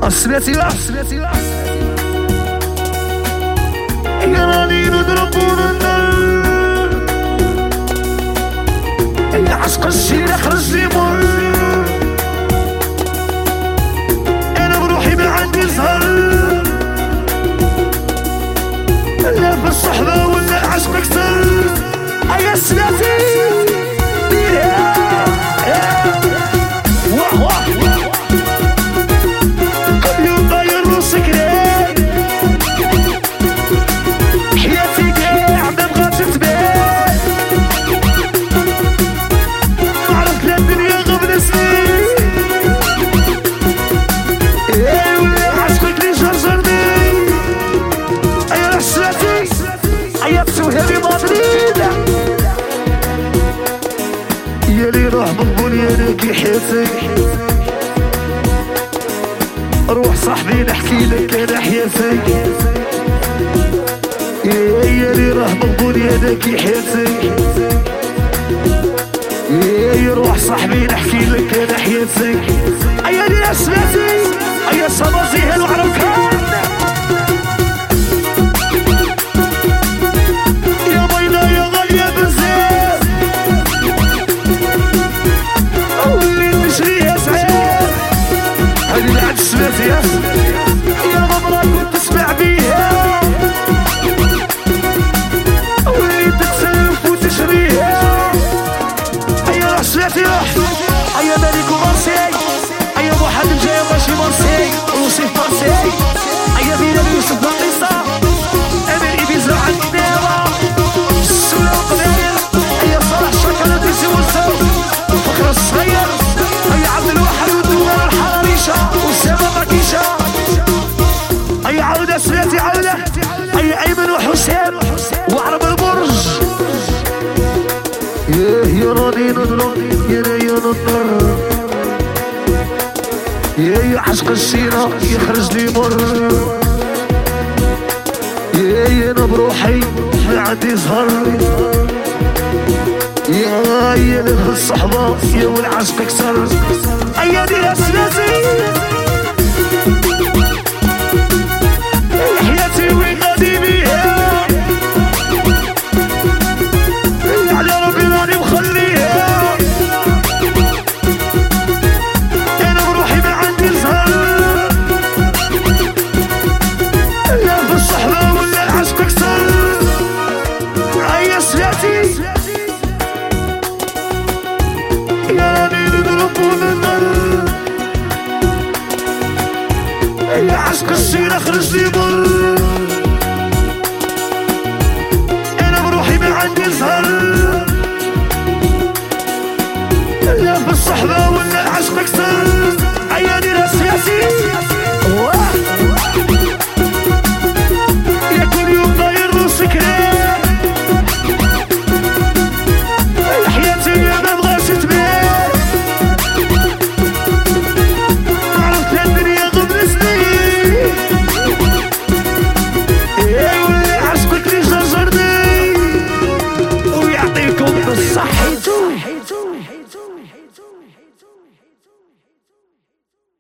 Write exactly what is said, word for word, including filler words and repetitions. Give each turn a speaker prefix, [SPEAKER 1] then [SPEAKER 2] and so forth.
[SPEAKER 1] سمعتي لا سمعتي لا يا راني نضربونا النار يا عشق الشيرة خرج لي مر انا بروحي ما عندي زهر لا في الصحبة ولا عشق اكثر ايا سمعتي واه واه كل يوم غير روسك ليه حياتي كاع ما بغات تبان عرفت لا الدنيا غبن سنين ايه ولا عشقك لي جرجرني ايا حسرتي ايا تسوهلي مدريد يا لي روح مقبول يا لك حياتك روح صاحبي نحكي لك انا حياتك يا يا لي روح مقبول يا لك حياتك يا يا روح صاحبي نحكي لك انا حياتك ايا لي اسمعتي ايا صباصي هلو عرفها يا بيضا يا غالية بزاف واللي تشريها سعير هذه اللي عاد سمعتي يا غمرة كنت تسمع بيها واللي تتسلف وتشريها ايا روح سمعتي روح ايا مالك ومرسي ايا ابو حاتم جاي ماشي مرسي وصيف مرسي ايا بينا يوسف باقيسة امير ايبيزا عن الديرة السولة وقبيل ايا صالح شكرا ديسي والزو فخر الصغير ايا عبد الواحد والدوار الحراريشة والسامة مكيشة ايا عودة سمعتي عودة ايا ايمن وحسين وعرب البرج ياه يا راني نضرب يا يا نضر يا يا عشق السيرة يخرج لي مر يا يا انا بروحي ما عندي زهر يا يا نبغي الصحبة يا والعشق اكثر ايا دي اسلاتي حياتي وين غادي بيها على ربي راني مخليها انا بروحي ما عندي زهر لا في الصحبة ولا العشق اكثر ايا سلاتي يا راني نضربونا النار يا عشق السيرة خرج لي مر انا بروحي ما عندي زهر لا في الصحبة ولا العشق اكثر